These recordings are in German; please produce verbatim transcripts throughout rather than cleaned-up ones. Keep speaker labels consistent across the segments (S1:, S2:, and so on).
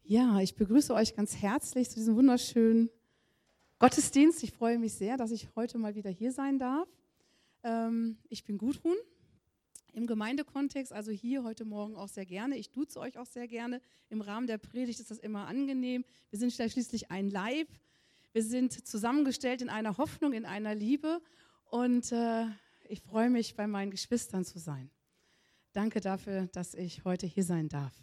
S1: Ja, ich begrüße euch ganz herzlich zu diesem wunderschönen Gottesdienst. Ich freue mich sehr, dass ich heute mal wieder hier sein darf. Ähm, ich bin Gudrun, im Gemeindekontext, also hier heute Morgen auch sehr gerne. Ich duze euch auch sehr gerne. Im Rahmen der Predigt ist das immer angenehm. Wir sind schließlich ein Leib. Wir sind zusammengestellt in einer Hoffnung, in einer Liebe. Und äh, ich freue mich, bei meinen Geschwistern zu sein. Danke dafür, dass ich heute hier sein darf.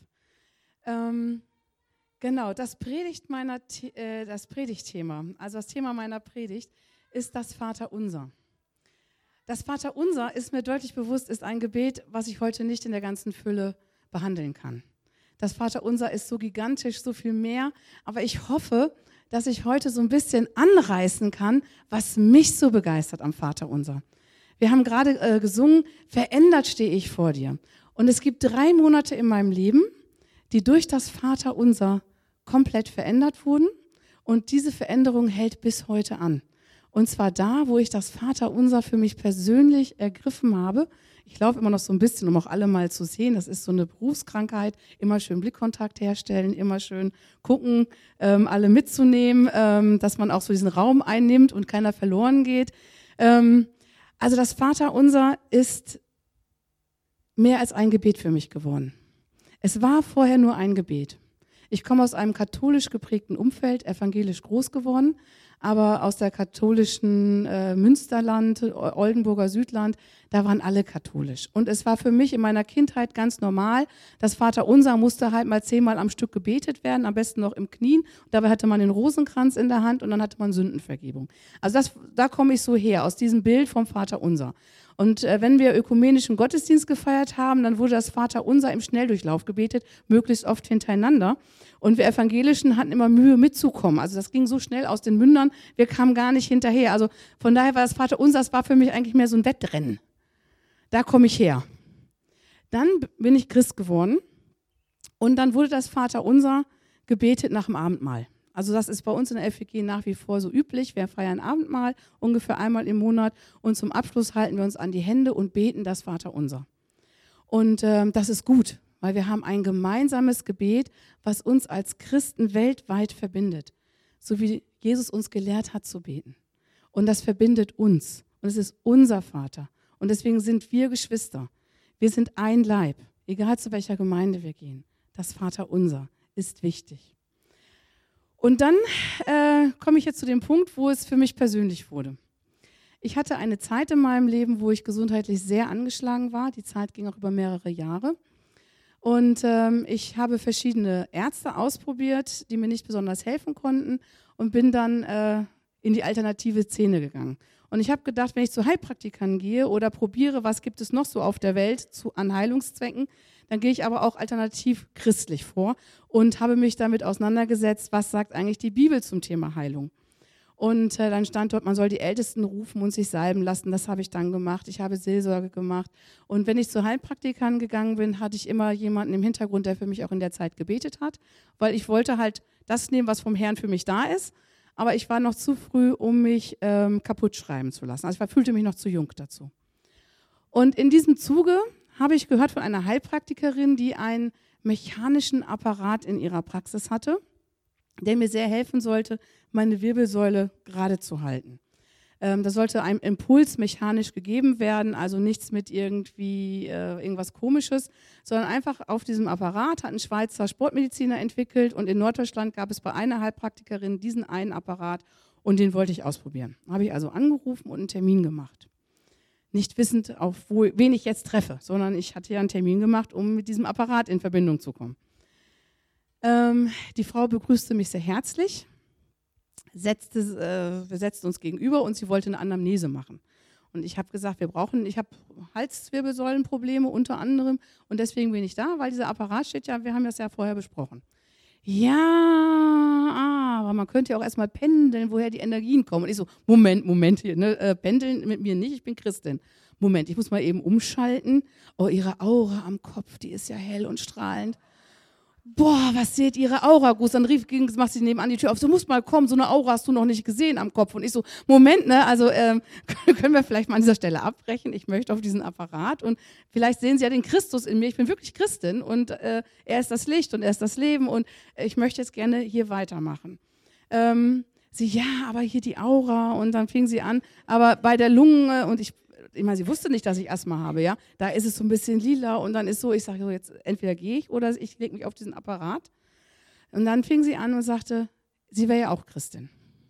S1: Ähm, Genau, das, Predigt meiner, äh, das Predigtthema, also das Thema meiner Predigt, ist das Vaterunser. Das Vaterunser, ist mir deutlich bewusst, ist ein Gebet, was ich heute nicht in der ganzen Fülle behandeln kann. Das Vaterunser ist so gigantisch, so viel mehr, aber ich hoffe, dass ich heute so ein bisschen anreißen kann, was mich so begeistert am Vaterunser. Wir haben gerade äh, gesungen, verändert stehe ich vor dir. Und es gibt drei Monate in meinem Leben, die durch das Vaterunser komplett verändert wurden, und diese Veränderung hält bis heute an. Und zwar da, wo ich das Vaterunser für mich persönlich ergriffen habe. Ich laufe immer noch so ein bisschen, um auch alle mal zu sehen. Das ist so eine Berufskrankheit. Immer schön Blickkontakt herstellen, immer schön gucken, ähm, alle mitzunehmen, ähm, dass man auch so diesen Raum einnimmt und keiner verloren geht. Ähm, also das Vaterunser ist mehr als ein Gebet für mich geworden. Es war vorher nur ein Gebet. Ich komme aus einem katholisch geprägten Umfeld, evangelisch groß geworden, aber aus der katholischen äh, Münsterland, Oldenburger Südland, da waren alle katholisch. Und es war für mich in meiner Kindheit ganz normal, das Vaterunser musste halt mal zehnmal am Stück gebetet werden, am besten noch im Knien. Und dabei hatte man den Rosenkranz in der Hand und dann hatte man Sündenvergebung. Also das, da komme ich so her, aus diesem Bild vom Vaterunser. Und äh, wenn wir ökumenischen Gottesdienst gefeiert haben, dann wurde das Vaterunser im Schnelldurchlauf gebetet, möglichst oft hintereinander. Und wir Evangelischen hatten immer Mühe mitzukommen. Also das ging so schnell aus den Mündern, wir kamen gar nicht hinterher. Also von daher war das Vaterunser, das war für mich eigentlich mehr so ein Wettrennen. Da komme ich her. Dann bin ich Christ geworden und dann wurde das Vaterunser gebetet nach dem Abendmahl. Also das ist bei uns in der F E G nach wie vor so üblich. Wir feiern Abendmahl ungefähr einmal im Monat und zum Abschluss halten wir uns an die Hände und beten das Vaterunser. Und äh, das ist gut, weil wir haben ein gemeinsames Gebet, was uns als Christen weltweit verbindet. So wie Jesus uns gelehrt hat zu beten. Und das verbindet uns. Und es ist unser Vater. Und deswegen sind wir Geschwister. Wir sind ein Leib, egal zu welcher Gemeinde wir gehen. Das Vaterunser ist wichtig. Und dann äh, komme ich jetzt zu dem Punkt, wo es für mich persönlich wurde. Ich hatte eine Zeit in meinem Leben, wo ich gesundheitlich sehr angeschlagen war. Die Zeit ging auch über mehrere Jahre. Und ähm, ich habe verschiedene Ärzte ausprobiert, die mir nicht besonders helfen konnten, und bin dann äh, in die alternative Szene gegangen. Und ich habe gedacht, wenn ich zu Heilpraktikern gehe oder probiere, was gibt es noch so auf der Welt zu, an Heilungszwecken, dann gehe ich aber auch alternativ christlich vor und habe mich damit auseinandergesetzt, was sagt eigentlich die Bibel zum Thema Heilung. Und äh, dann stand dort, man soll die Ältesten rufen und sich salben lassen. Das habe ich dann gemacht. Ich habe Seelsorge gemacht. Und wenn ich zu Heilpraktikern gegangen bin, hatte ich immer jemanden im Hintergrund, der für mich auch in der Zeit gebetet hat, weil ich wollte halt das nehmen, was vom Herrn für mich da ist. Aber ich war noch zu früh, um mich ähm, kaputt schreiben zu lassen. Also ich war, fühlte mich noch zu jung dazu. Und in diesem Zuge habe ich gehört von einer Heilpraktikerin, die einen mechanischen Apparat in ihrer Praxis hatte, der mir sehr helfen sollte, meine Wirbelsäule gerade zu halten. Ähm, da sollte ein Impuls mechanisch gegeben werden, also nichts mit irgendwie äh, irgendwas Komisches, sondern einfach auf diesem Apparat hat ein Schweizer Sportmediziner entwickelt, und in Norddeutschland gab es bei einer Heilpraktikerin diesen einen Apparat, und den wollte ich ausprobieren. Habe ich also angerufen und einen Termin gemacht. Nicht wissend, auf wo, wen ich jetzt treffe, sondern ich hatte ja einen Termin gemacht, um mit diesem Apparat in Verbindung zu kommen. Ähm, die Frau begrüßte mich sehr herzlich, setzte, äh, wir setzten uns gegenüber und sie wollte eine Anamnese machen. Und ich habe gesagt, wir brauchen, ich habe Halswirbelsäulenprobleme unter anderem, und deswegen bin ich da, weil dieser Apparat steht ja, wir haben das ja vorher besprochen. Ja, aber man könnte ja auch erstmal pendeln, woher die Energien kommen. Und ich so, Moment, Moment, hier, ne, äh, pendeln mit mir nicht, ich bin Christin. Moment, ich muss mal eben umschalten. Oh, ihre Aura am Kopf, die ist ja hell und strahlend. boah, was seht ihre Aura groß? Dann rief, ging, macht sie nebenan die Tür auf, du musst mal kommen, so eine Aura hast du noch nicht gesehen am Kopf. Und ich so, Moment, ne, also ähm, können wir vielleicht mal an dieser Stelle abbrechen? Ich möchte auf diesen Apparat und vielleicht sehen Sie ja den Christus in mir. Ich bin wirklich Christin und äh, er ist das Licht und er ist das Leben und ich möchte jetzt gerne hier weitermachen. Ähm, sie, ja, aber hier die Aura und dann fing sie an, aber bei der Lunge und ich Ich meine, sie wusste nicht, dass ich Asthma habe, ja. Da ist es so ein bisschen lila und dann ist so, ich sage so, jetzt entweder gehe ich oder ich lege mich auf diesen Apparat. Und dann fing sie an und sagte, sie wäre ja auch Christin.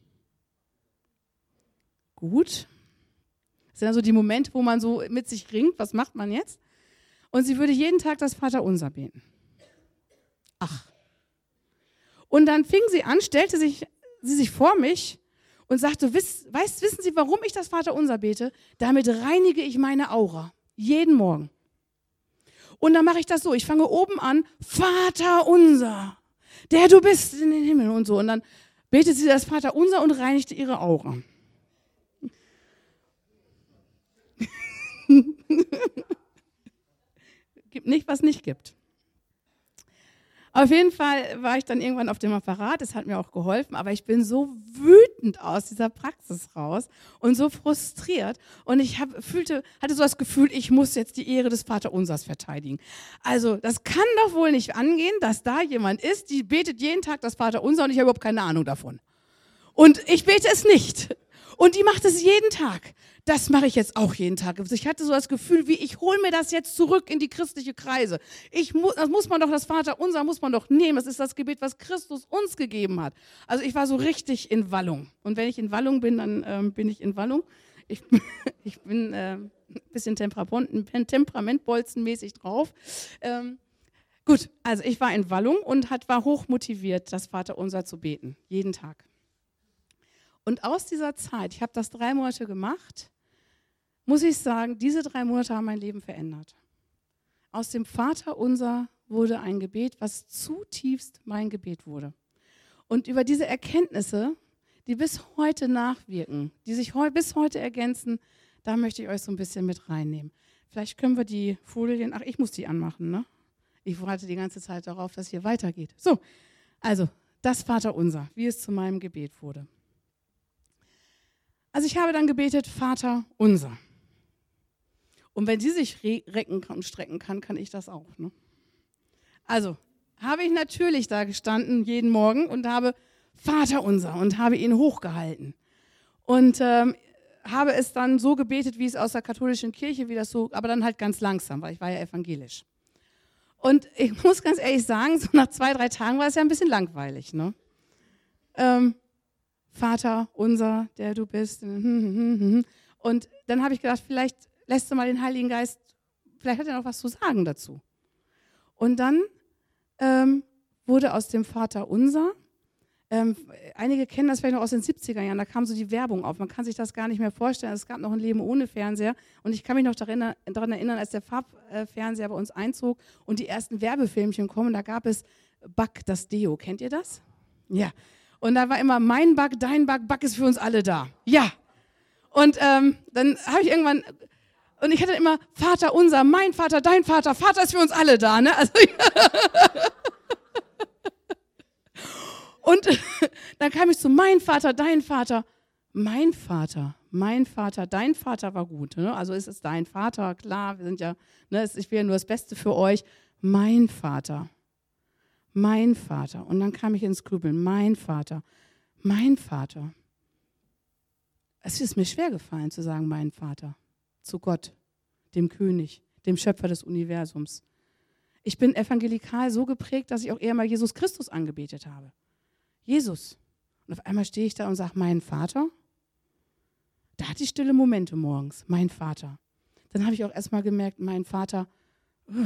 S1: Gut. Das sind also die Momente, wo man so mit sich ringt, was macht man jetzt? Und sie würde jeden Tag das Vaterunser beten. Ach. Und dann fing sie an, stellte sich, sie sich vor mich und sagte, Wiss, weißt, wissen Sie, warum ich das Vaterunser bete? Damit reinige ich meine Aura. Jeden Morgen. Und dann mache ich das so. Ich fange oben an, Vaterunser, der du bist in den Himmel und so. Und dann betet sie das Vaterunser und reinigte ihre Aura. Gibt nicht, was nicht gibt. Auf jeden Fall war ich dann irgendwann auf dem Apparat, es hat mir auch geholfen, aber ich bin so wütend aus dieser Praxis raus und so frustriert und ich hab, fühlte, hatte so das Gefühl, ich muss jetzt die Ehre des Vaterunsers verteidigen. Also das kann doch wohl nicht angehen, dass da jemand ist, die betet jeden Tag das Vaterunser und ich habe überhaupt keine Ahnung davon. Und ich bete es nicht. Und die macht es jeden Tag. Das mache ich jetzt auch jeden Tag. Ich hatte so das Gefühl, wie ich hole mir das jetzt zurück in die christliche Kreise. Ich muss, das muss man doch, das Vaterunser muss man doch nehmen. Das ist das Gebet, was Christus uns gegeben hat. Also ich war so richtig in Wallung. Und wenn ich in Wallung bin, dann ähm, bin ich in Wallung. Ich, ich bin äh, ein bisschen temperamentbolzenmäßig drauf. Ähm, gut, also ich war in Wallung und hat, war hoch motiviert, das Vaterunser zu beten. Jeden Tag. Und aus dieser Zeit, ich habe das drei Monate gemacht, muss ich sagen, diese drei Monate haben mein Leben verändert. Aus dem Vaterunser wurde ein Gebet, was zutiefst mein Gebet wurde. Und über diese Erkenntnisse, die bis heute nachwirken, die sich heu, bis heute ergänzen, da möchte ich euch so ein bisschen mit reinnehmen. Vielleicht können wir die Folien, ach, ich muss die anmachen, ne? Ich warte die ganze Zeit darauf, dass hier weitergeht. So, also das Vaterunser, wie es zu meinem Gebet wurde. Also ich habe dann gebetet, Vater unser. Und wenn sie sich recken und strecken kann, kann ich das auch. Ne? Also habe ich natürlich da gestanden jeden Morgen und habe Vater unser und habe ihn hochgehalten. Und ähm, habe es dann so gebetet, wie es aus der katholischen Kirche, wie das so, aber dann halt ganz langsam, weil ich war ja evangelisch. Und ich muss ganz ehrlich sagen, so nach zwei, drei Tagen war es ja ein bisschen langweilig. Ne? Ähm, Vater unser, der du bist. Und dann habe ich gedacht, vielleicht lässt du mal den Heiligen Geist, vielleicht hat er noch was zu sagen dazu. Und dann ähm, wurde aus dem Vater unser, ähm, einige kennen das vielleicht noch aus den siebziger Jahren, da kam so die Werbung auf, man kann sich das gar nicht mehr vorstellen, es gab noch ein Leben ohne Fernseher und ich kann mich noch daran, daran erinnern, als der Farbfernseher bei uns einzog und die ersten Werbefilmchen kommen, da gab es Back, das Deo, kennt ihr das? Ja. Und da war immer mein Back, dein Back, Back ist für uns alle da. Ja. Und ähm, dann habe ich irgendwann, und ich hatte immer Vater unser, mein Vater, dein Vater, Vater ist für uns alle da. Ne? Also, und dann kam ich zu mein Vater, dein Vater, mein Vater, mein Vater, dein Vater war gut. Ne? Also ist es dein Vater, klar, wir sind ja, ne, ich will ja nur das Beste für euch. Mein Vater. Mein Vater. Und dann kam ich ins Grübeln. Mein Vater. Mein Vater. Es ist mir schwer gefallen zu sagen, mein Vater. Zu Gott, dem König, dem Schöpfer des Universums. Ich bin evangelikal so geprägt, dass ich auch eher mal Jesus Christus angebetet habe. Jesus. Und auf einmal stehe ich da und sage, mein Vater. Da hatte ich stille Momente morgens. Mein Vater. Dann habe ich auch erst mal gemerkt, mein Vater. Uh,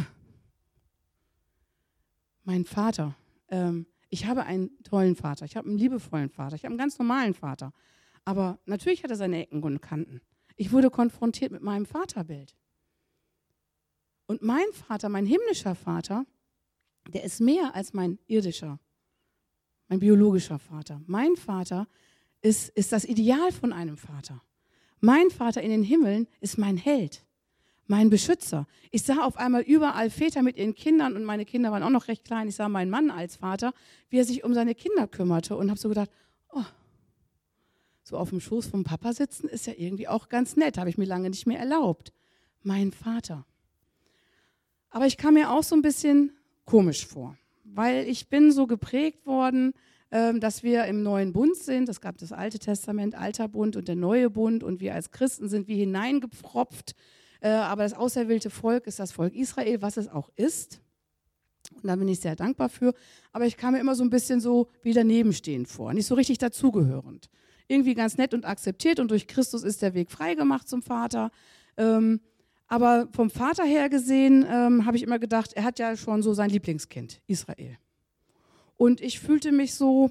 S1: Mein Vater, ähm, ich habe einen tollen Vater, ich habe einen liebevollen Vater, ich habe einen ganz normalen Vater. Aber natürlich hat er seine Ecken und Kanten. Ich wurde konfrontiert mit meinem Vaterbild. Und mein Vater, mein himmlischer Vater, der ist mehr als mein irdischer, mein biologischer Vater. Mein Vater ist, ist das Ideal von einem Vater. Mein Vater in den Himmeln ist mein Held. mein Beschützer. Ich sah auf einmal überall Väter mit ihren Kindern und meine Kinder waren auch noch recht klein. Ich sah meinen Mann als Vater, wie er sich um seine Kinder kümmerte und habe so gedacht, oh, so auf dem Schoß vom Papa sitzen ist ja irgendwie auch ganz nett, habe ich mir lange nicht mehr erlaubt. Mein Vater. Aber ich kam mir auch so ein bisschen komisch vor, weil ich bin so geprägt worden, dass wir im neuen Bund sind. Es gab das Alte Testament, Alter Bund und der neue Bund und wir als Christen sind wie hineingepfropft. Aber das auserwählte Volk ist das Volk Israel, was es auch ist. Und da bin ich sehr dankbar für. Aber ich kam mir immer so ein bisschen so wie danebenstehend vor, nicht so richtig dazugehörend. Irgendwie ganz nett und akzeptiert und durch Christus ist der Weg freigemacht zum Vater. Ähm, aber vom Vater her gesehen ähm, habe ich immer gedacht, er hat ja schon so sein Lieblingskind, Israel. Und ich fühlte mich so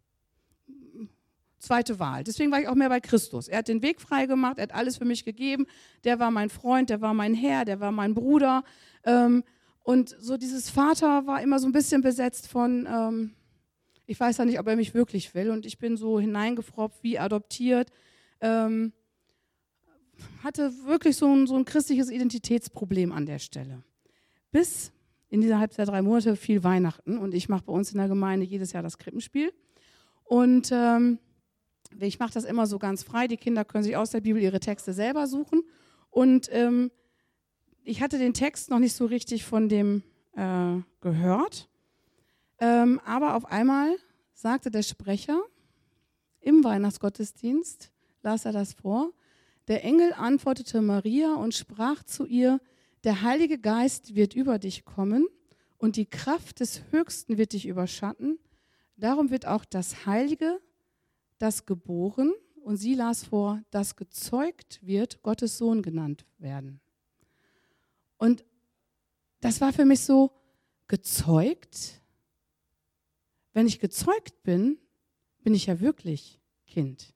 S1: zweite Wahl. Deswegen war ich auch mehr bei Christus. Er hat den Weg freigemacht, er hat alles für mich gegeben. Der war mein Freund, der war mein Herr, der war mein Bruder. Ähm, und so dieses Vater war immer so ein bisschen besetzt von... Ähm, Ich weiß ja nicht, ob er mich wirklich will und ich bin so hineingefropft, wie adoptiert. Ähm, hatte wirklich so ein, so ein christliches Identitätsproblem an der Stelle. Bis in dieser Halbzeit drei Monate fiel Weihnachten und ich mache bei uns in der Gemeinde jedes Jahr das Krippenspiel. Und ähm, ich mache das immer so ganz frei. Die Kinder können sich aus der Bibel ihre Texte selber suchen. Und ähm, ich hatte den Text noch nicht so richtig von dem äh, gehört. Ähm, aber auf einmal sagte der Sprecher im Weihnachtsgottesdienst, las er das vor, der Engel antwortete Maria und sprach zu ihr, der Heilige Geist wird über dich kommen und die Kraft des Höchsten wird dich überschatten. Darum wird auch das Heilige, das geboren, und sie las vor, das gezeugt wird, Gottes Sohn genannt werden. Und das war für mich so, gezeugt? Wenn ich gezeugt bin, bin ich ja wirklich Kind.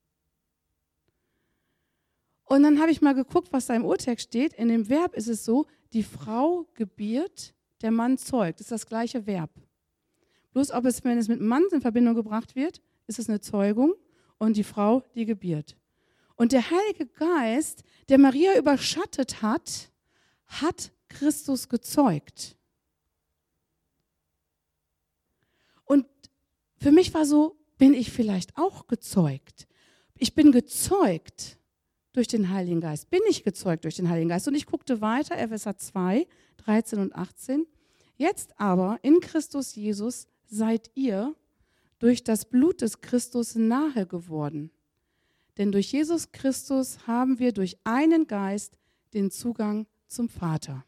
S1: Und dann habe ich mal geguckt, was da im Urtext steht. In dem Verb ist es so, die Frau gebiert, der Mann zeugt. Das ist das gleiche Verb. Bloß ob es, wenn es mit Mann in Verbindung gebracht wird, ist es eine Zeugung und die Frau die gebiert. Und der Heilige Geist, der Maria überschattet hat, hat Christus gezeugt. Und für mich war so, bin ich vielleicht auch gezeugt? Ich bin gezeugt durch den Heiligen Geist. Bin ich gezeugt durch den Heiligen Geist? Und ich guckte weiter, Epheser zwei, dreizehn und achtzehn. Jetzt aber in Christus Jesus seid ihr durch das Blut des Christus nahe geworden. Denn durch Jesus Christus haben wir durch einen Geist den Zugang zum Vater.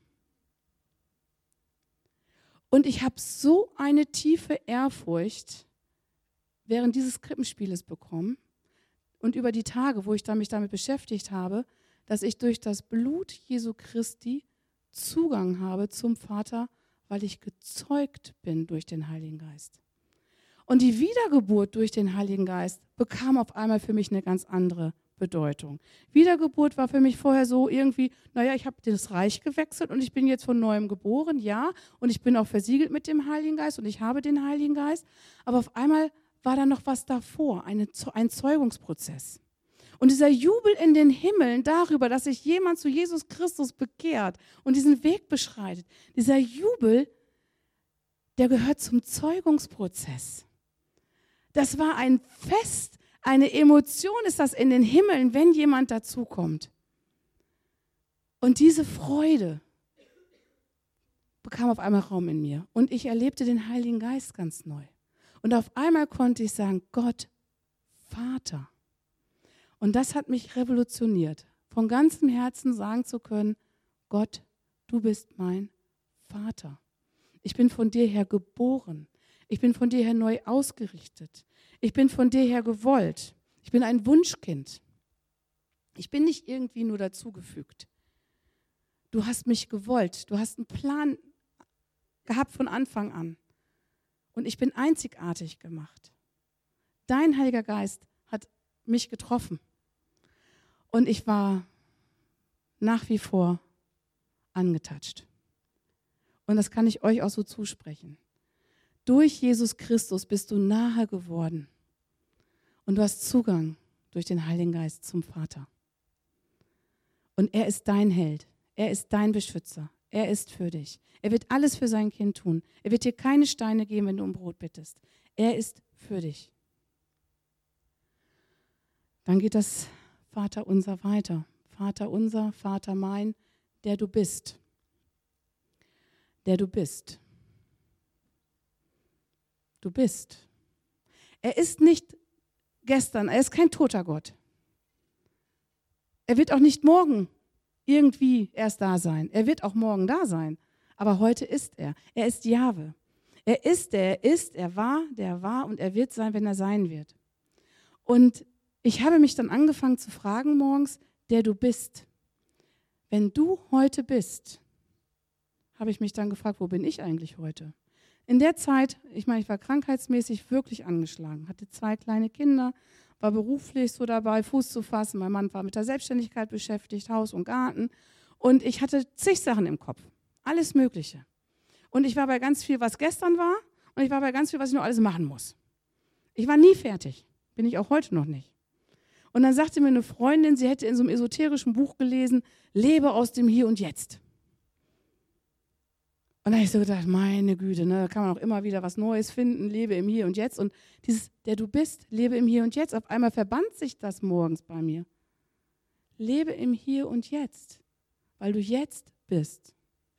S1: Und ich habe so eine tiefe Ehrfurcht während dieses Krippenspieles bekommen und über die Tage, wo ich mich damit beschäftigt habe, dass ich durch das Blut Jesu Christi Zugang habe zum Vater, weil ich gezeugt bin durch den Heiligen Geist. Und die Wiedergeburt durch den Heiligen Geist bekam auf einmal für mich eine ganz andere Bedeutung. Wiedergeburt war für mich vorher so irgendwie, naja, ich habe das Reich gewechselt und ich bin jetzt von Neuem geboren, ja, und ich bin auch versiegelt mit dem Heiligen Geist und ich habe den Heiligen Geist, aber auf einmal war da noch was davor, eine, ein Zeugungsprozess. Und dieser Jubel in den Himmeln darüber, dass sich jemand zu Jesus Christus bekehrt und diesen Weg beschreitet, dieser Jubel, der gehört zum Zeugungsprozess. Das war ein Fest, eine Emotion ist das in den Himmeln, wenn jemand dazukommt. Und diese Freude bekam auf einmal Raum in mir. Und ich erlebte den Heiligen Geist ganz neu. Und auf einmal konnte ich sagen, Gott, Vater. Und das hat mich revolutioniert, von ganzem Herzen sagen zu können, Gott, du bist mein Vater. Ich bin von dir her geboren. Ich bin von dir her neu ausgerichtet. Ich bin von dir her gewollt. Ich bin ein Wunschkind. Ich bin nicht irgendwie nur dazugefügt. Du hast mich gewollt. Du hast einen Plan gehabt von Anfang an. Und ich bin einzigartig gemacht. Dein Heiliger Geist hat mich getroffen. Und ich war nach wie vor angetatscht. Und das kann ich euch auch so zusprechen. Durch Jesus Christus bist du nahe geworden. Und du hast Zugang durch den Heiligen Geist zum Vater. Und er ist dein Held. Er ist dein Beschützer. Er ist für dich. Er wird alles für sein Kind tun. Er wird dir keine Steine geben, wenn du um Brot bittest. Er ist für dich. Dann geht das Vater unser weiter. Vater unser, Vater mein, der du bist. Der du bist. Du bist. Er ist nicht gestern, er ist kein toter Gott. Er wird auch nicht morgen irgendwie erst da sein. Er wird auch morgen da sein. Aber heute ist er. Er ist Jahwe. Er ist der, er ist, er war, der war und er wird sein, wenn er sein wird. Und ich habe mich dann angefangen zu fragen morgens, der du bist. Wenn du heute bist, habe ich mich dann gefragt, wo bin ich eigentlich heute? In der Zeit, ich meine, ich war krankheitsmäßig wirklich angeschlagen, hatte zwei kleine Kinder, war beruflich so dabei, Fuß zu fassen. Mein Mann war mit der Selbstständigkeit beschäftigt, Haus und Garten. Und ich hatte zig Sachen im Kopf, alles Mögliche. Und ich war bei ganz viel, was gestern war, und ich war bei ganz viel, was ich noch alles machen muss. Ich war nie fertig, bin ich auch heute noch nicht. Und dann sagte mir eine Freundin, sie hätte in so einem esoterischen Buch gelesen, lebe aus dem Hier und Jetzt. Und da habe ich so gedacht, meine Güte, ne, da kann man auch immer wieder was Neues finden, lebe im Hier und Jetzt. Und dieses, der du bist, lebe im Hier und Jetzt, auf einmal verband sich das morgens bei mir. Lebe im Hier und Jetzt, weil du jetzt bist.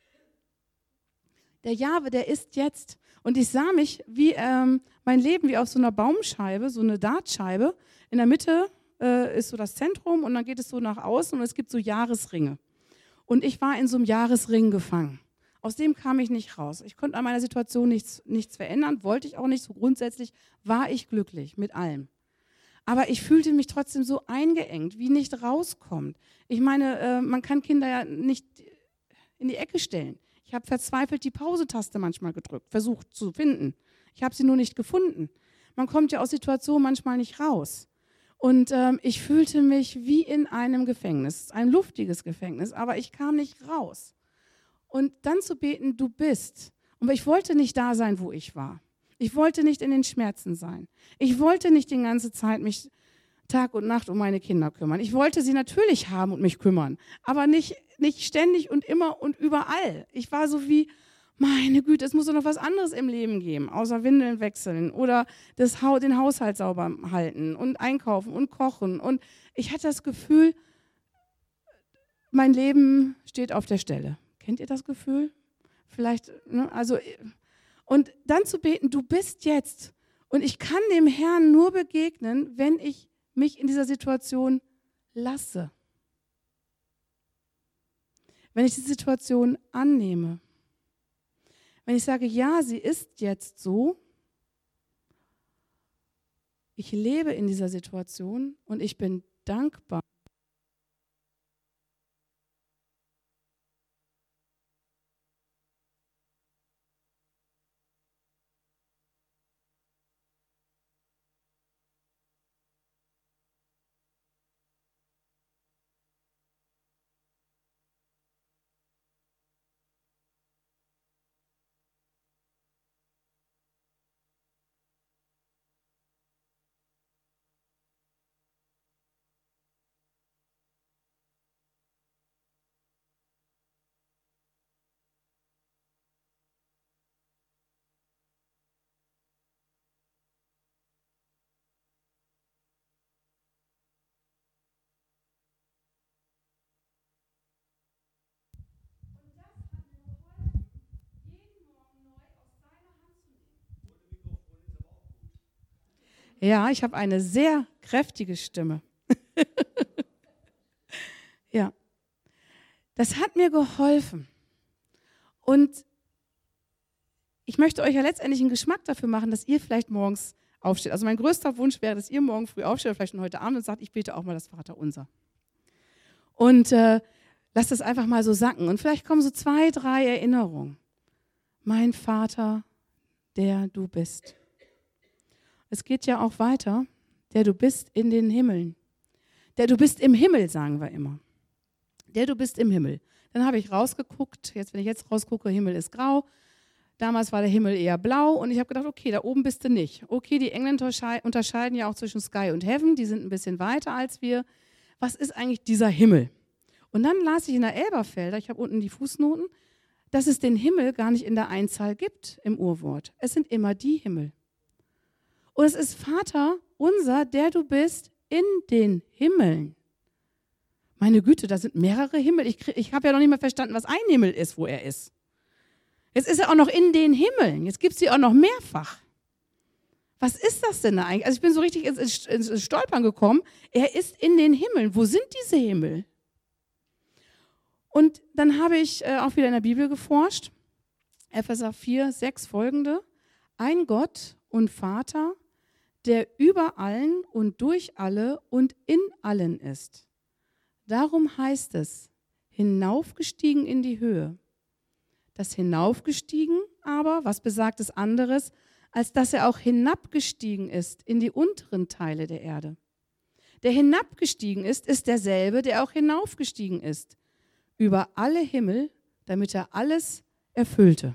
S1: Der Jahwe, der ist jetzt. Und ich sah mich wie ähm, mein Leben wie auf so einer Baumscheibe, so eine Dartscheibe. In der Mitte äh, ist so das Zentrum und dann geht es so nach außen und es gibt so Jahresringe. Und ich war in so einem Jahresring gefangen. Aus dem kam ich nicht raus. Ich konnte an meiner Situation nichts, nichts verändern, wollte ich auch nicht. So grundsätzlich war ich glücklich mit allem. Aber ich fühlte mich trotzdem so eingeengt, wie nicht rauskommt. Ich meine, äh, man kann Kinder ja nicht in die Ecke stellen. Ich habe verzweifelt die Pause-Taste manchmal gedrückt, versucht zu finden. Ich habe sie nur nicht gefunden. Man kommt ja aus Situationen manchmal nicht raus. Und ähm, ich fühlte mich wie in einem Gefängnis, ein luftiges Gefängnis, aber ich kam nicht raus. Und dann zu beten, du bist. Und ich wollte nicht da sein, wo ich war. Ich wollte nicht in den Schmerzen sein. Ich wollte nicht die ganze Zeit mich Tag und Nacht um meine Kinder kümmern. Ich wollte sie natürlich haben und mich kümmern, aber nicht, nicht ständig und immer und überall. Ich war so wie, meine Güte, es muss doch noch was anderes im Leben geben, außer Windeln wechseln oder das ha- den Haushalt sauber halten und einkaufen und kochen. Und ich hatte das Gefühl, mein Leben steht auf der Stelle. Kennt ihr das Gefühl? Vielleicht, ne, also, und dann zu beten, du bist jetzt. Und ich kann dem Herrn nur begegnen, wenn ich mich in dieser Situation lasse. Wenn ich die Situation annehme. Wenn ich sage, ja, sie ist jetzt so. Ich lebe in dieser Situation und ich bin dankbar. Ja, ich habe eine sehr kräftige Stimme. Ja, das hat mir geholfen. Und ich möchte euch ja letztendlich einen Geschmack dafür machen, dass ihr vielleicht morgens aufsteht. Also mein größter Wunsch wäre, dass ihr morgen früh aufsteht, oder vielleicht schon heute Abend und sagt, ich bete auch mal das Vaterunser. Und äh, lasst das einfach mal so sacken. Und vielleicht kommen so zwei, drei Erinnerungen. Mein Vater, der du bist. Es geht ja auch weiter, der du bist in den Himmeln. Der du bist im Himmel, sagen wir immer. Der du bist im Himmel. Dann habe ich rausgeguckt, jetzt wenn ich jetzt rausgucke, Himmel ist grau. Damals war der Himmel eher blau und ich habe gedacht, okay, da oben bist du nicht. Okay, die Engländer unterscheiden ja auch zwischen Sky und Heaven, die sind ein bisschen weiter als wir. Was ist eigentlich dieser Himmel? Und dann las ich in der Elberfelder, ich habe unten die Fußnoten, dass es den Himmel gar nicht in der Einzahl gibt im Urwort. Es sind immer die Himmel. Und es ist Vater unser, der du bist in den Himmeln. Meine Güte, da sind mehrere Himmel. Ich, ich habe ja noch nicht mal verstanden, was ein Himmel ist, wo er ist. Jetzt ist er auch noch in den Himmeln. Jetzt gibt es sie auch noch mehrfach. Was ist das denn da eigentlich? Also ich bin so richtig ins, ins, ins Stolpern gekommen. Er ist in den Himmeln. Wo sind diese Himmel? Und dann habe ich äh, auch wieder in der Bibel geforscht. Epheser vier, sechs folgende. Ein Gott und Vater, der über allen und durch alle und in allen ist. Darum heißt es, hinaufgestiegen in die Höhe. Das hinaufgestiegen aber, was besagt es anderes, als dass er auch hinabgestiegen ist in die unteren Teile der Erde. Der hinabgestiegen ist, ist derselbe, der auch hinaufgestiegen ist, über alle Himmel, damit er alles erfüllte.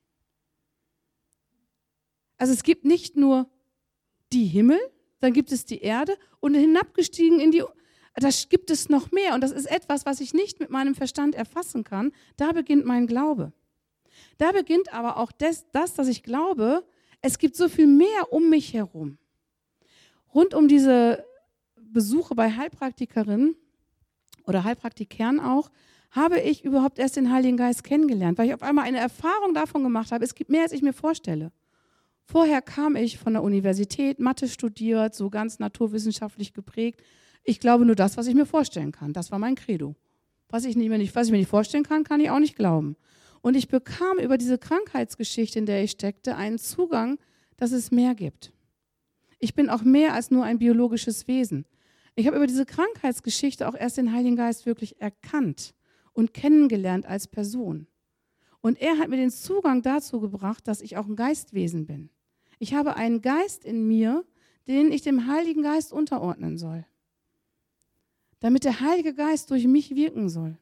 S1: Also es gibt nicht nur die Himmel, dann gibt es die Erde und hinabgestiegen in die, das gibt es noch mehr und das ist etwas, was ich nicht mit meinem Verstand erfassen kann. Da beginnt mein Glaube. Da beginnt aber auch das, das, dass ich glaube, es gibt so viel mehr um mich herum. Rund um diese Besuche bei Heilpraktikerinnen oder Heilpraktikern auch, habe ich überhaupt erst den Heiligen Geist kennengelernt, weil ich auf einmal eine Erfahrung davon gemacht habe, es gibt mehr, als ich mir vorstelle. Vorher kam ich von der Universität, Mathe studiert, so ganz naturwissenschaftlich geprägt. Ich glaube nur das, was ich mir vorstellen kann. Das war mein Credo. Was ich, nicht, was ich mir nicht vorstellen kann, kann ich auch nicht glauben. Und ich bekam über diese Krankheitsgeschichte, in der ich steckte, einen Zugang, dass es mehr gibt. Ich bin auch mehr als nur ein biologisches Wesen. Ich habe über diese Krankheitsgeschichte auch erst den Heiligen Geist wirklich erkannt und kennengelernt als Person. Und er hat mir den Zugang dazu gebracht, dass ich auch ein Geistwesen bin. Ich habe einen Geist in mir, den ich dem Heiligen Geist unterordnen soll, damit der Heilige Geist durch mich wirken soll.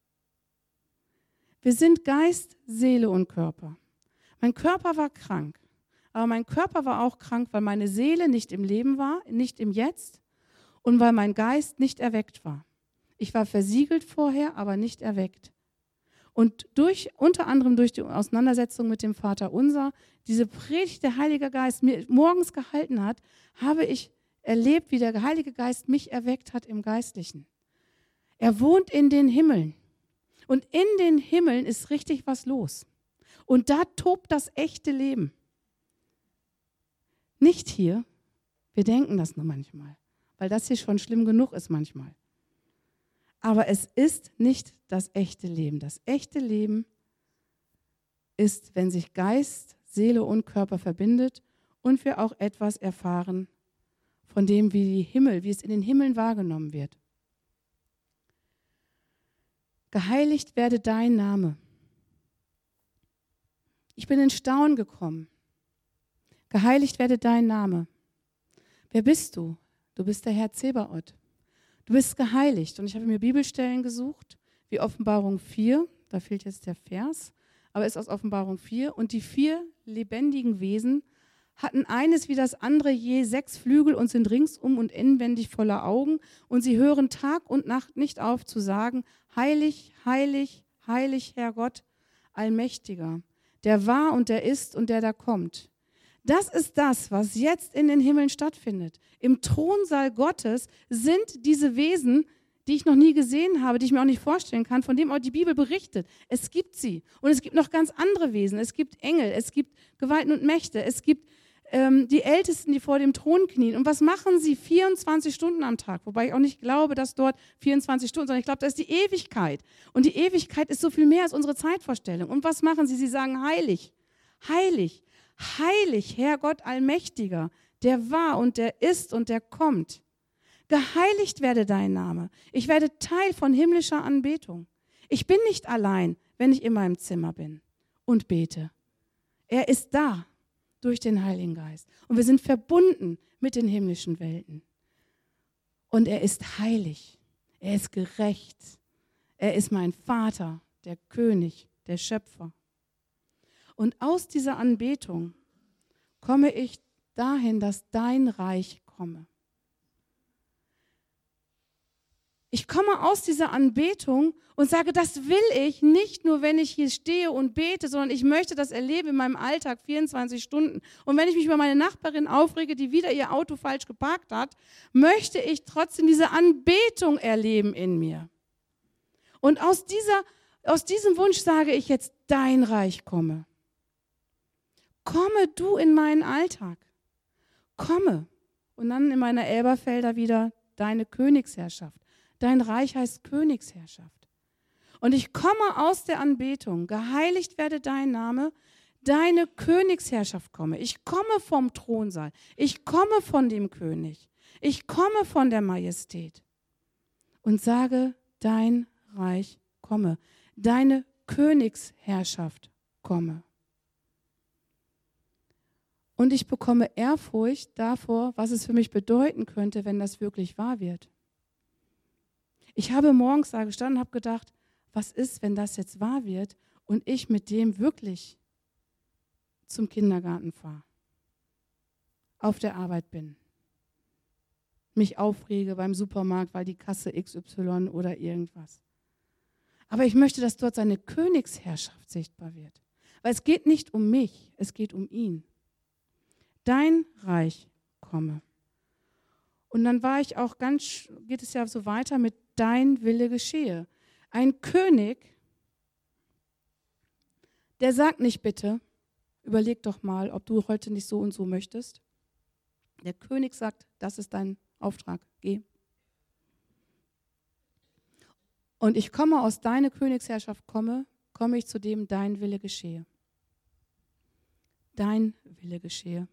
S1: Wir sind Geist, Seele und Körper. Mein Körper war krank, aber mein Körper war auch krank, weil meine Seele nicht im Leben war, nicht im Jetzt und weil mein Geist nicht erweckt war. Ich war versiegelt vorher, aber nicht erweckt. Und durch, unter anderem durch die Auseinandersetzung mit dem Vater Unser, diese Predigt der Heilige Geist mir morgens gehalten hat, habe ich erlebt, wie der Heilige Geist mich erweckt hat im Geistlichen. Er wohnt in den Himmeln. Und in den Himmeln ist richtig was los. Und da tobt das echte Leben. Nicht hier. Wir denken das nur manchmal, weil das hier schon schlimm genug ist manchmal. Aber es ist nicht das echte Leben. Das echte Leben ist, wenn sich Geist, Seele und Körper verbindet und wir auch etwas erfahren von dem, wie die Himmel, wie es in den Himmeln wahrgenommen wird. Geheiligt werde dein Name. Ich bin in Staunen gekommen. Geheiligt werde dein Name. Wer bist du? Du bist der Herr Zebaoth. Du bist geheiligt. Und ich habe mir Bibelstellen gesucht, wie Offenbarung vier, da fehlt jetzt der Vers, aber es ist aus Offenbarung vier. Und die vier lebendigen Wesen hatten eines wie das andere je sechs Flügel und sind ringsum und inwendig voller Augen. Und sie hören Tag und Nacht nicht auf zu sagen, heilig, heilig, heilig, Herr Gott, Allmächtiger, der war und der ist und der da kommt. Das ist das, was jetzt in den Himmeln stattfindet. Im Thronsaal Gottes sind diese Wesen, die ich noch nie gesehen habe, die ich mir auch nicht vorstellen kann, von dem auch die Bibel berichtet. Es gibt sie. Und es gibt noch ganz andere Wesen. Es gibt Engel, es gibt Gewalten und Mächte, es gibt ähm, die Ältesten, die vor dem Thron knien. Und was machen sie vierundzwanzig Stunden am Tag? Wobei ich auch nicht glaube, dass dort vierundzwanzig Stunden, sondern ich glaube, das ist die Ewigkeit. Und die Ewigkeit ist so viel mehr als unsere Zeitvorstellung. Und was machen sie? Sie sagen heilig, heilig. Heilig, Herr Gott Allmächtiger, der war und der ist und der kommt. Geheiligt werde dein Name. Ich werde Teil von himmlischer Anbetung. Ich bin nicht allein, wenn ich in meinem Zimmer bin und bete. Er ist da durch den Heiligen Geist. Und wir sind verbunden mit den himmlischen Welten. Und er ist heilig. Er ist gerecht. Er ist mein Vater, der König, der Schöpfer. Und aus dieser Anbetung komme ich dahin, dass dein Reich komme. Ich komme aus dieser Anbetung und sage, das will ich nicht nur, wenn ich hier stehe und bete, sondern ich möchte das erleben in meinem Alltag vierundzwanzig Stunden. Und wenn ich mich über meine Nachbarin aufrege, die wieder ihr Auto falsch geparkt hat, möchte ich trotzdem diese Anbetung erleben in mir. Und aus, dieser, aus diesem Wunsch sage ich jetzt, dein Reich komme. Komme du in meinen Alltag. Komme. Und dann in meiner Elberfelder wieder deine Königsherrschaft. Dein Reich heißt Königsherrschaft. Und ich komme aus der Anbetung. Geheiligt werde dein Name. Deine Königsherrschaft komme. Ich komme vom Thronsaal. Ich komme von dem König. Ich komme von der Majestät. Und sage, dein Reich komme. Deine Königsherrschaft komme. Und ich bekomme Ehrfurcht davor, was es für mich bedeuten könnte, wenn das wirklich wahr wird. Ich habe morgens da gestanden und habe gedacht, was ist, wenn das jetzt wahr wird und ich mit dem wirklich zum Kindergarten fahre, auf der Arbeit bin, mich aufrege beim Supermarkt, weil die Kasse X Y oder irgendwas. Aber ich möchte, dass dort seine Königsherrschaft sichtbar wird. Weil es geht nicht um mich, es geht um ihn. Dein Reich komme. Und dann war ich auch ganz, geht es ja so weiter mit dein Wille geschehe. Ein König, der sagt nicht bitte, überleg doch mal, ob du heute nicht so und so möchtest. Der König sagt, das ist dein Auftrag, geh. Und ich komme aus deiner Königsherrschaft, komme, komme ich zu dem, dein Wille geschehe. Dein Wille geschehe.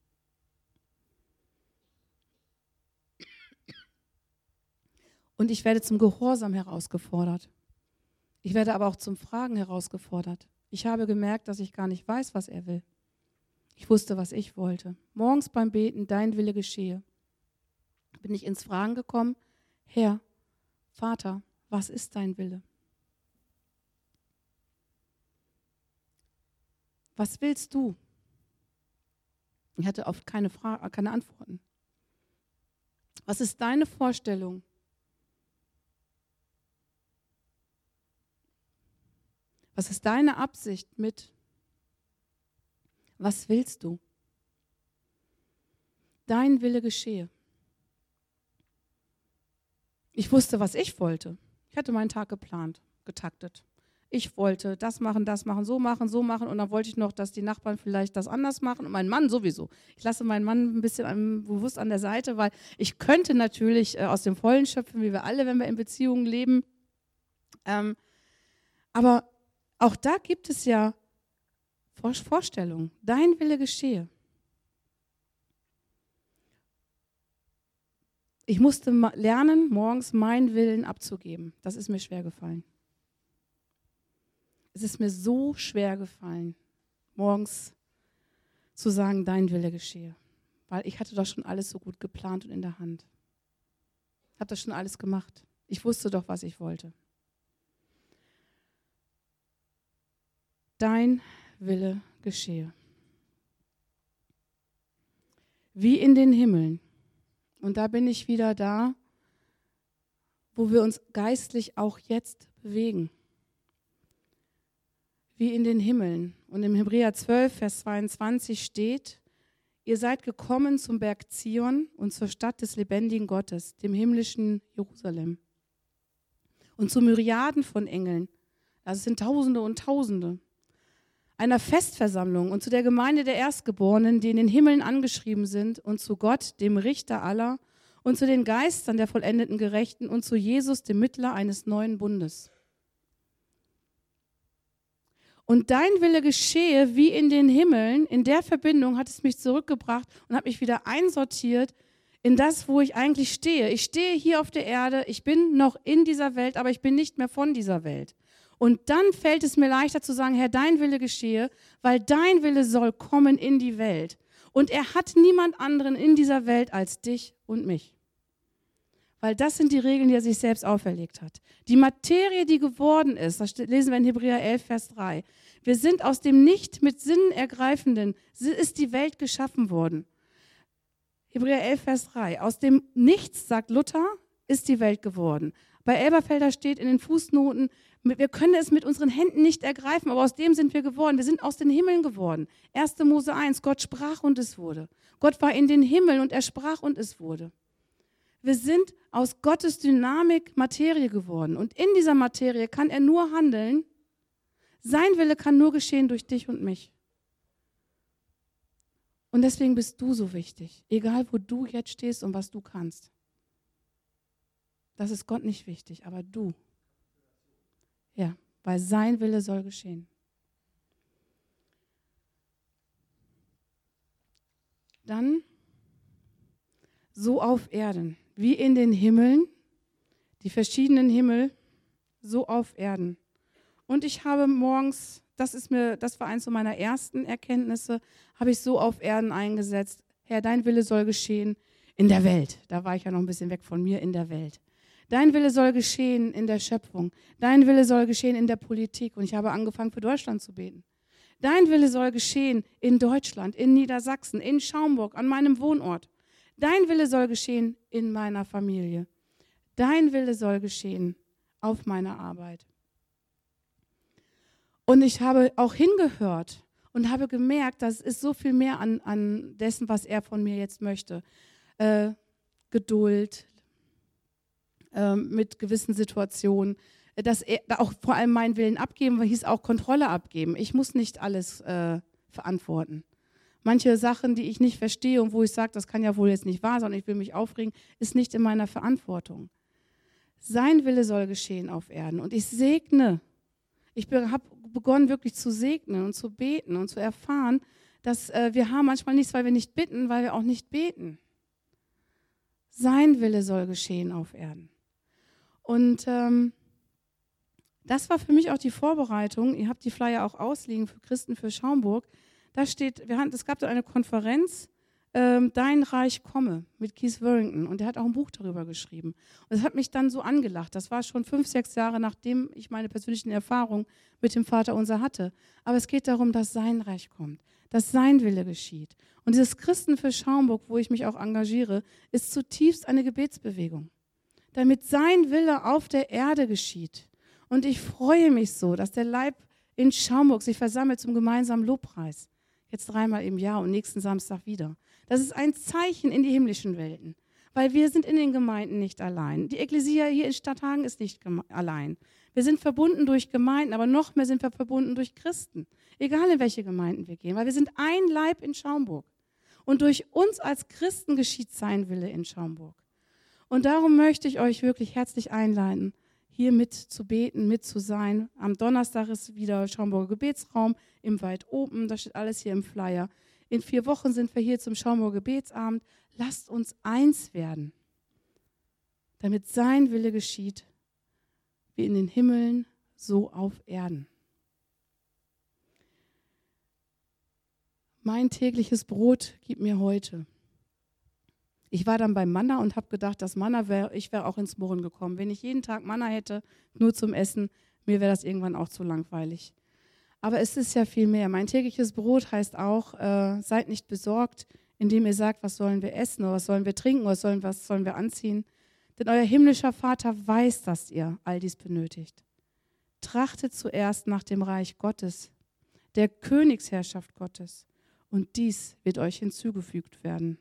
S1: Und ich werde zum Gehorsam herausgefordert. Ich werde aber auch zum Fragen herausgefordert. Ich habe gemerkt, dass ich gar nicht weiß, was er will. Ich wusste, was ich wollte. Morgens beim Beten, dein Wille geschehe. Bin ich ins Fragen gekommen, Herr, Vater, was ist dein Wille? Was willst du? Ich hatte oft keine, Fra- keine Antworten. Was ist deine Vorstellung? Was ist deine Absicht mit? Was willst du? Dein Wille geschehe. Ich wusste, was ich wollte. Ich hatte meinen Tag geplant, getaktet. Ich wollte das machen, das machen, so machen, so machen und dann wollte ich noch, dass die Nachbarn vielleicht das anders machen und mein Mann sowieso. Ich lasse meinen Mann ein bisschen an, bewusst an der Seite, weil ich könnte natürlich äh, aus dem Vollen schöpfen, wie wir alle, wenn wir in Beziehungen leben. Ähm, aber auch da gibt es ja Vorstellungen. Dein Wille geschehe. Ich musste lernen, morgens meinen Willen abzugeben. Das ist mir schwer gefallen. Es ist mir so schwer gefallen, morgens zu sagen, dein Wille geschehe. Weil ich hatte doch schon alles so gut geplant und in der Hand. Ich habe das schon alles gemacht. Ich wusste doch, was ich wollte. Dein Wille geschehe. Wie in den Himmeln. Und da bin ich wieder da, wo wir uns geistlich auch jetzt bewegen. Wie in den Himmeln. Und im Hebräer zwölf, Vers zweiundzwanzig steht, ihr seid gekommen zum Berg Zion und zur Stadt des lebendigen Gottes, dem himmlischen Jerusalem. Und zu Myriaden von Engeln, das sind Tausende und Tausende, einer Festversammlung und zu der Gemeinde der Erstgeborenen, die in den Himmeln angeschrieben sind, und zu Gott, dem Richter aller, und zu den Geistern der vollendeten Gerechten und zu Jesus, dem Mittler eines neuen Bundes. Und dein Wille geschehe wie in den Himmeln. In der Verbindung hat es mich zurückgebracht und hat mich wieder einsortiert in das, wo ich eigentlich stehe. Ich stehe hier auf der Erde, ich bin noch in dieser Welt, aber ich bin nicht mehr von dieser Welt. Und dann fällt es mir leichter zu sagen, Herr, dein Wille geschehe, weil dein Wille soll kommen in die Welt. Und er hat niemand anderen in dieser Welt als dich und mich. Weil das sind die Regeln, die er sich selbst auferlegt hat. Die Materie, die geworden ist, das lesen wir in Hebräer elf, Vers drei. Wir sind aus dem nicht mit Sinnen ergreifenden, ist die Welt geschaffen worden. Hebräer elf, Vers drei. Aus dem Nichts, sagt Luther, ist die Welt geworden. Bei Elberfelder steht in den Fußnoten, wir können es mit unseren Händen nicht ergreifen, aber aus dem sind wir geworden. Wir sind aus den Himmeln geworden. erster Mose eins, Gott sprach und es wurde. Gott war in den Himmeln und er sprach und es wurde. Wir sind aus Gottes Dynamik Materie geworden. Und in dieser Materie kann er nur handeln. Sein Wille kann nur geschehen durch dich und mich. Und deswegen bist du so wichtig, egal wo du jetzt stehst und was du kannst. Das ist Gott nicht wichtig, aber du. Ja, weil sein Wille soll geschehen. Dann so auf Erden, wie in den Himmeln, die verschiedenen Himmel, so auf Erden. Und ich habe morgens, das ist mir, das war eins so meiner ersten Erkenntnisse, habe ich so auf Erden eingesetzt. Herr, dein Wille soll geschehen in der Welt. Da war ich ja noch ein bisschen weg von mir, in der Welt. Dein Wille soll geschehen in der Schöpfung. Dein Wille soll geschehen in der Politik. Und ich habe angefangen, für Deutschland zu beten. Dein Wille soll geschehen in Deutschland, in Niedersachsen, in Schaumburg, an meinem Wohnort. Dein Wille soll geschehen in meiner Familie. Dein Wille soll geschehen auf meiner Arbeit. Und ich habe auch hingehört und habe gemerkt, dass es so viel mehr an, an dessen, was er von mir jetzt möchte. Äh, Geduld, mit gewissen Situationen, dass er auch vor allem meinen Willen abgeben, weil hieß auch Kontrolle abgeben. Ich muss nicht alles äh, verantworten. Manche Sachen, die ich nicht verstehe und wo ich sage, das kann ja wohl jetzt nicht wahr sein, ich will mich aufregen, ist nicht in meiner Verantwortung. Sein Wille soll geschehen auf Erden. Und ich segne, ich habe begonnen wirklich zu segnen und zu beten und zu erfahren, dass äh, wir haben manchmal nichts, weil wir nicht bitten, weil wir auch nicht beten. Sein Wille soll geschehen auf Erden. Und ähm, das war für mich auch die Vorbereitung. Ihr habt die Flyer auch ausliegen für Christen für Schaumburg. Da steht, wir hatten, es gab da eine Konferenz, ähm, Dein Reich komme, mit Keith Warrington. Und der hat auch ein Buch darüber geschrieben. Und das hat mich dann so angelacht. Das war schon fünf, sechs Jahre, nachdem ich meine persönlichen Erfahrungen mit dem Vaterunser hatte. Aber es geht darum, dass sein Reich kommt, dass sein Wille geschieht. Und dieses Christen für Schaumburg, wo ich mich auch engagiere, ist zutiefst eine Gebetsbewegung, damit sein Wille auf der Erde geschieht. Und ich freue mich so, dass der Leib in Schaumburg sich versammelt zum gemeinsamen Lobpreis. Jetzt dreimal im Jahr und nächsten Samstag wieder. Das ist ein Zeichen in die himmlischen Welten, weil wir sind in den Gemeinden nicht allein. Die Ekklesia hier in Stadthagen ist nicht geme- allein. Wir sind verbunden durch Gemeinden, aber noch mehr sind wir verbunden durch Christen. Egal in welche Gemeinden wir gehen, weil wir sind ein Leib in Schaumburg. Und durch uns als Christen geschieht sein Wille in Schaumburg. Und darum möchte ich euch wirklich herzlich einladen, hier mit zu beten, mit zu sein. Am Donnerstag ist wieder Schaumburger Gebetsraum im Weit oben, das steht alles hier im Flyer. In vier Wochen sind wir hier zum Schaumburger Gebetsabend. Lasst uns eins werden, damit sein Wille geschieht, wie in den Himmeln, so auf Erden. Mein tägliches Brot gib mir heute. Ich war dann beim Manna und habe gedacht, das Manna wäre, ich wäre auch ins Murren gekommen. Wenn ich jeden Tag Manna hätte, nur zum Essen, mir wäre das irgendwann auch zu langweilig. Aber es ist ja viel mehr. Mein tägliches Brot heißt auch, äh, seid nicht besorgt, indem ihr sagt, was sollen wir essen oder was sollen wir trinken oder was sollen, was sollen wir anziehen. Denn euer himmlischer Vater weiß, dass ihr all dies benötigt. Trachtet zuerst nach dem Reich Gottes, der Königsherrschaft Gottes, und dies wird euch hinzugefügt werden.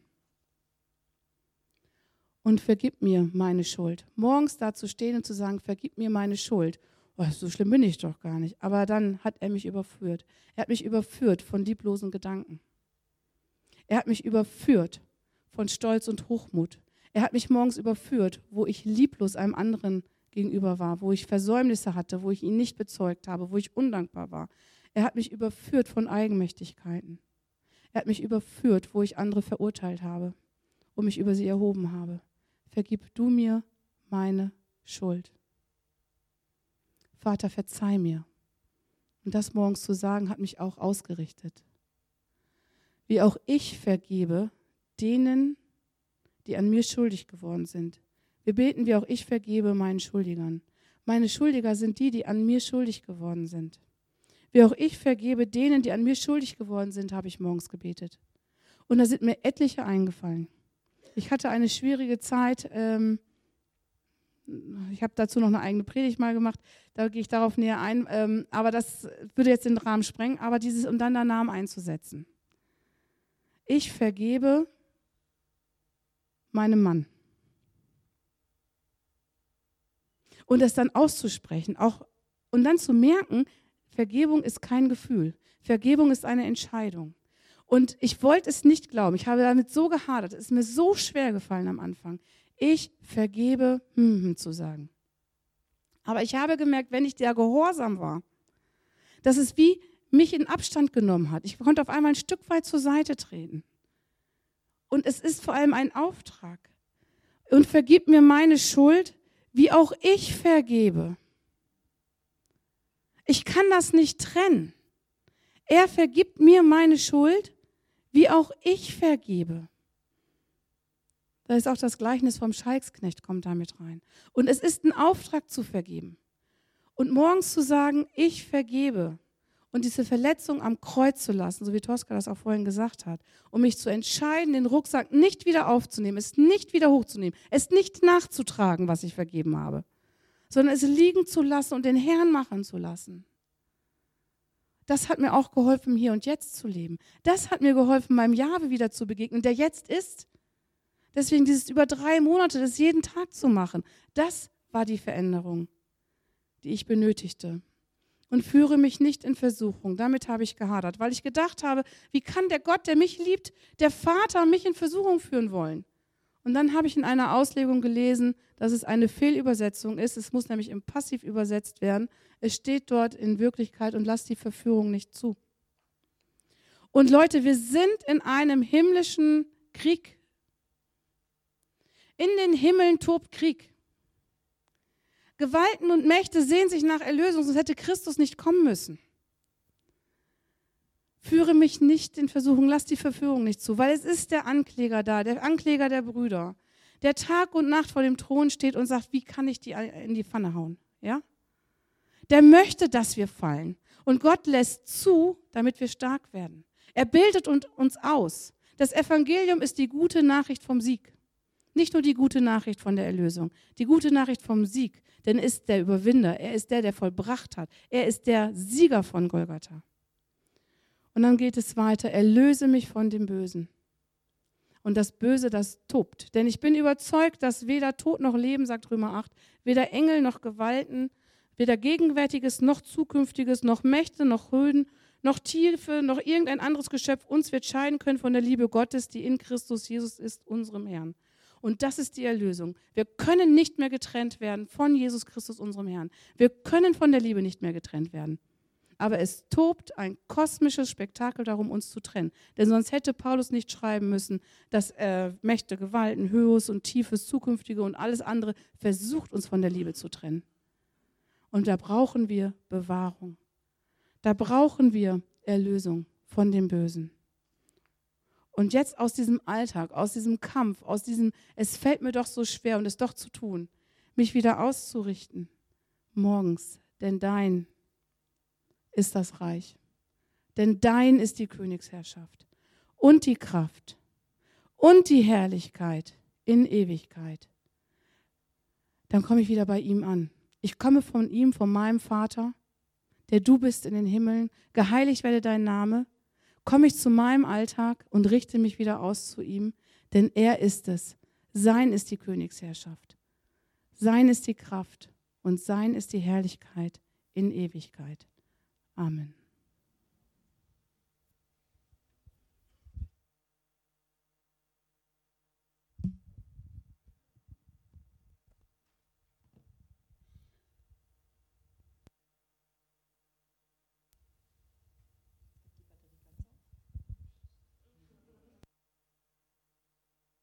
S1: Und vergib mir meine Schuld. Morgens da zu stehen und zu sagen, vergib mir meine Schuld. Oh, so schlimm bin ich doch gar nicht. Aber dann hat er mich überführt. Er hat mich überführt von lieblosen Gedanken. Er hat mich überführt von Stolz und Hochmut. Er hat mich morgens überführt, wo ich lieblos einem anderen gegenüber war, wo ich Versäumnisse hatte, wo ich ihn nicht bezeugt habe, wo ich undankbar war. Er hat mich überführt von Eigenmächtigkeiten. Er hat mich überführt, wo ich andere verurteilt habe und mich über sie erhoben habe. Vergib du mir meine Schuld. Vater, verzeih mir. Und das morgens zu sagen, hat mich auch ausgerichtet. Wie auch ich vergebe denen, die an mir schuldig geworden sind. Wir beten, wie auch ich vergebe meinen Schuldigern. Meine Schuldiger sind die, die an mir schuldig geworden sind. Wie auch ich vergebe denen, die an mir schuldig geworden sind, habe ich morgens gebetet. Und da sind mir etliche eingefallen. Ich hatte eine schwierige Zeit, ähm, Ich habe dazu noch eine eigene Predigt mal gemacht, da gehe ich darauf näher ein, ähm, aber das würde jetzt den Rahmen sprengen, aber dieses und dann der Namen einzusetzen. Ich vergebe meinem Mann. Und das dann auszusprechen, auch und dann zu merken, Vergebung ist kein Gefühl. Vergebung ist eine Entscheidung. Und ich wollte es nicht glauben. Ich habe damit so gehadert. Es ist mir so schwer gefallen am Anfang. Ich vergebe, hm, hm, zu sagen. Aber ich habe gemerkt, wenn ich da gehorsam war, dass es wie mich in Abstand genommen hat. Ich konnte auf einmal ein Stück weit zur Seite treten. Und es ist vor allem ein Auftrag. Und vergib mir meine Schuld, wie auch ich vergebe. Ich kann das nicht trennen. Er vergibt mir meine Schuld, wie auch ich vergebe. Da ist auch das Gleichnis vom Schalksknecht, kommt da mit rein. Und es ist ein Auftrag zu vergeben. Und morgens zu sagen, ich vergebe. Und diese Verletzung am Kreuz zu lassen, so wie Tosca das auch vorhin gesagt hat. Um mich zu entscheiden, den Rucksack nicht wieder aufzunehmen, es nicht wieder hochzunehmen, es nicht nachzutragen, was ich vergeben habe. Sondern es liegen zu lassen und den Herrn machen zu lassen. Das hat mir auch geholfen, hier und jetzt zu leben. Das hat mir geholfen, meinem Jahwe wieder zu begegnen, der jetzt ist. Deswegen dieses über drei Monate, das jeden Tag zu machen, das war die Veränderung, die ich benötigte. Und führe mich nicht in Versuchung. Damit habe ich gehadert, weil ich gedacht habe, wie kann der Gott, der mich liebt, der Vater, mich in Versuchung führen wollen? Und dann habe ich in einer Auslegung gelesen, dass es eine Fehlübersetzung ist. Es muss nämlich im Passiv übersetzt werden. Es steht dort in Wirklichkeit und lasst die Verführung nicht zu. Und Leute, wir sind in einem himmlischen Krieg. In den Himmeln tobt Krieg. Gewalten und Mächte sehen sich nach Erlösung, sonst hätte Christus nicht kommen müssen. Führe mich nicht in Versuchung, lass die Verführung nicht zu, weil es ist der Ankläger da, der Ankläger der Brüder, der Tag und Nacht vor dem Thron steht und sagt, wie kann ich die in die Pfanne hauen? Ja? Der möchte, dass wir fallen. Und Gott lässt zu, damit wir stark werden. Er bildet uns aus. Das Evangelium ist die gute Nachricht vom Sieg. Nicht nur die gute Nachricht von der Erlösung, die gute Nachricht vom Sieg, denn er ist der Überwinder, er ist der, der vollbracht hat. Er ist der Sieger von Golgatha. Und dann geht es weiter, erlöse mich von dem Bösen. Und das Böse, das tobt. Denn ich bin überzeugt, dass weder Tod noch Leben, sagt Römer acht, weder Engel noch Gewalten, weder Gegenwärtiges noch Zukünftiges, noch Mächte, noch Höhen, noch Tiefe, noch irgendein anderes Geschöpf uns wird scheiden können von der Liebe Gottes, die in Christus Jesus ist, unserem Herrn. Und das ist die Erlösung. Wir können nicht mehr getrennt werden von Jesus Christus, unserem Herrn. Wir können von der Liebe nicht mehr getrennt werden. Aber es tobt ein kosmisches Spektakel darum, uns zu trennen. Denn sonst hätte Paulus nicht schreiben müssen, dass äh, Mächte, Gewalten, Höhes und Tiefes, Zukünftige und alles andere versucht, uns von der Liebe zu trennen. Und da brauchen wir Bewahrung. Da brauchen wir Erlösung von dem Bösen. Und jetzt aus diesem Alltag, aus diesem Kampf, aus diesem, es fällt mir doch so schwer und es doch zu tun, mich wieder auszurichten, morgens, denn dein ist das Reich. Denn dein ist die Königsherrschaft und die Kraft und die Herrlichkeit in Ewigkeit. Dann komme ich wieder bei ihm an. Ich komme von ihm, von meinem Vater, der du bist in den Himmeln. Geheiligt werde dein Name. Komme ich zu meinem Alltag und richte mich wieder aus zu ihm, denn er ist es. Sein ist die Königsherrschaft. Sein ist die Kraft und sein ist die Herrlichkeit in Ewigkeit. Amen.